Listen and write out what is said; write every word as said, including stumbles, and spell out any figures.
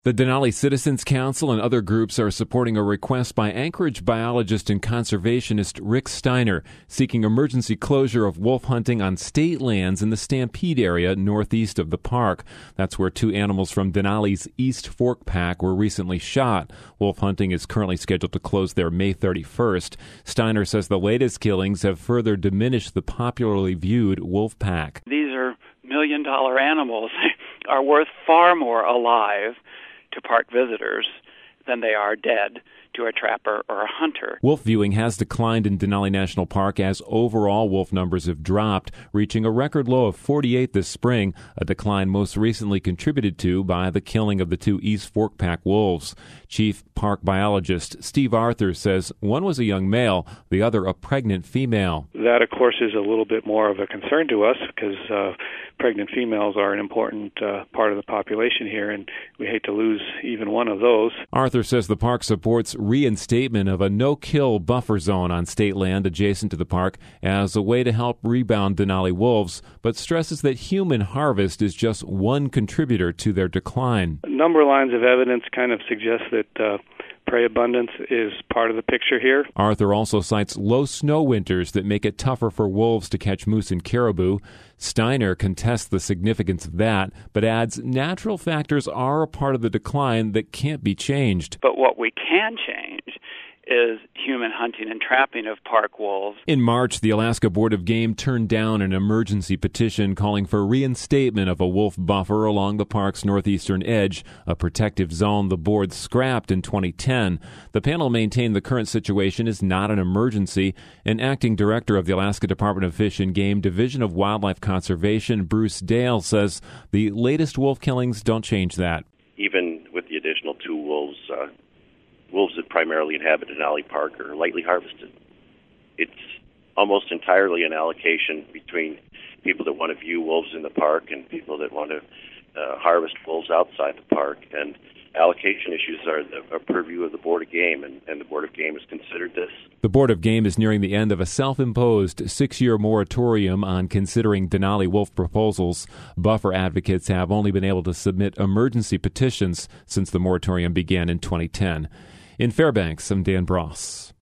The Denali Citizens Council and other groups are supporting a request by Anchorage biologist and conservationist Rick Steiner seeking emergency closure of wolf hunting on state lands in the Stampede area northeast of the park. That's where two animals from Denali's East Fork Pack were recently shot. Wolf hunting is currently scheduled to close there May thirty-first. Steiner says the latest killings have further diminished the popularly viewed wolf pack. These are million-dollar animals are worth far more alive to park visitors than they are dead to a trapper or a hunter. Wolf viewing has declined in Denali National Park as overall wolf numbers have dropped, reaching a record low of forty-eight this spring, a decline most recently contributed to by the killing of the two East Fork Pack wolves. Chief Park Biologist Steve Arthur says one was a young male, the other a pregnant female. That, of course, is a little bit more of a concern to us because uh, pregnant females are an important uh, part of the population here, and we hate to lose even one of those. Arthur says the park supports reinstatement of a no-kill buffer zone on state land adjacent to the park as a way to help rebound Denali wolves, but stresses that human harvest is just one contributor to their decline. A number of lines of evidence kind of suggest that uh, prey abundance is part of the picture here. Arthur also cites low snow winters that make it tougher for wolves to catch moose and caribou. Steiner contests the significance of that, but adds natural factors are a part of the decline that can't be changed. But what we can change is human hunting and trapping of park wolves. In March, the Alaska Board of Game turned down an emergency petition calling for reinstatement of a wolf buffer along the park's northeastern edge, a protective zone the board scrapped in twenty ten. The panel maintained the current situation is not an emergency. An acting director of the Alaska Department of Fish and Game Division of Wildlife Conservation, Bruce Dale, says the latest wolf killings don't change that. Even with the additional two wolves, uh, wolves that primarily inhabit Denali Park are lightly harvested. It's almost entirely an allocation between people that want to view wolves in the park and people that want to uh, harvest wolves outside the park. And allocation issues are the a purview of the Board of Game, and, and the Board of Game has considered this. The Board of Game is nearing the end of a self-imposed six-year moratorium on considering Denali wolf proposals. Buffer advocates have only been able to submit emergency petitions since the moratorium began in twenty ten. In Fairbanks, I'm Dan Bross.